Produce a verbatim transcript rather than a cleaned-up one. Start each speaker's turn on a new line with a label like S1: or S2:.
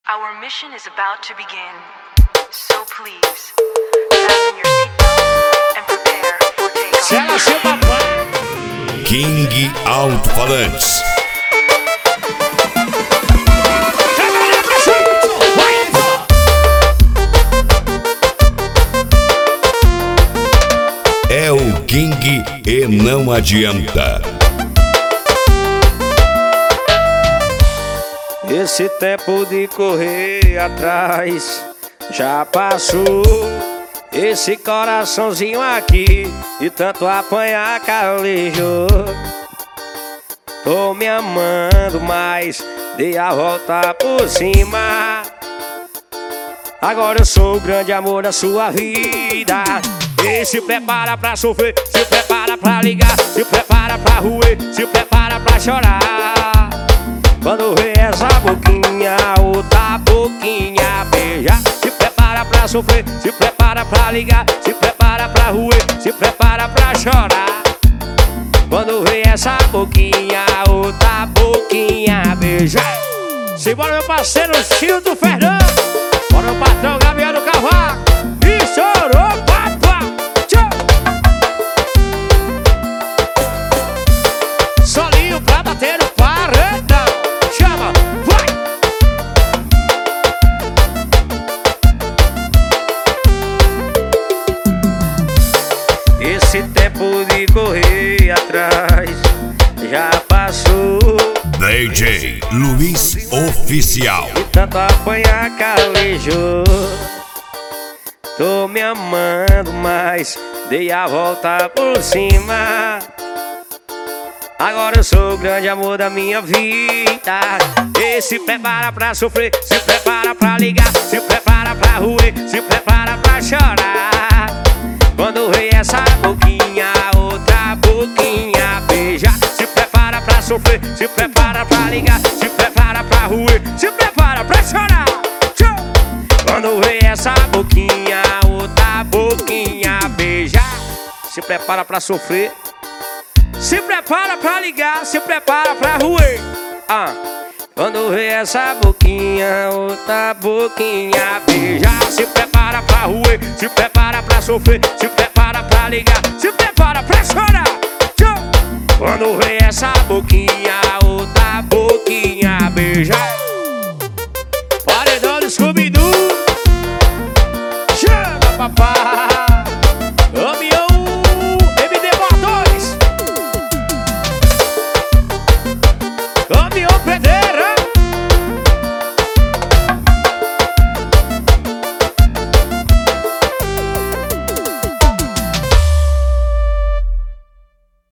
S1: Our mission is about to begin, so please, fasten your seatbelts and prepare for takeoff.
S2: Se ela seu papai.
S3: King Alto-Falantes. É o King e não adianta.
S2: Esse tempo de correr atrás já passou. Esse coraçãozinho aqui de tanto apanhar calejou. Tô me amando, mas dei a volta por cima. Agora eu sou o grande amor da sua vida. E se prepara pra sofrer, se prepara pra ligar, se prepara pra roer, se prepara pra chorar. Quando vê essa boquinha, outra boquinha beijar. Se prepara pra sofrer, se prepara pra ligar, se prepara pra roer, se prepara pra chorar. Quando vê essa boquinha, outra boquinha beijar. Simbora meu parceiro Childo Fernando. Bora o patrão Gabriel do Cavaco. E chorou, papá. Tchau. Solinho pra bater no paredão. Chama, vai. Esse tempo de correr atrás já passou.
S3: D J Luiz Oficial.
S2: E tanto apanhar calejou. Tô me amando, mas dei a volta por cima. Agora eu sou o grande amor da minha vida. E se prepara pra sofrer, se prepara pra ligar, se prepara pra roer, se prepara pra chorar. Quando vem essa boquinha, outra boquinha beijar. Se prepara pra sofrer, se prepara pra ligar, se prepara pra roer, se prepara pra chorar. Tchau. Quando vem essa boquinha, outra boquinha beijar. Se prepara pra sofrer, se prepara pra ligar, se prepara pra roer. Ah. Quando vê essa boquinha, outra boquinha beijar. Se prepara pra roer, se prepara pra sofrer, se prepara pra ligar, se prepara pra chorar. Tchau. Quando vê essa boquinha, outra boquinha beijar. Paredão do Scooby.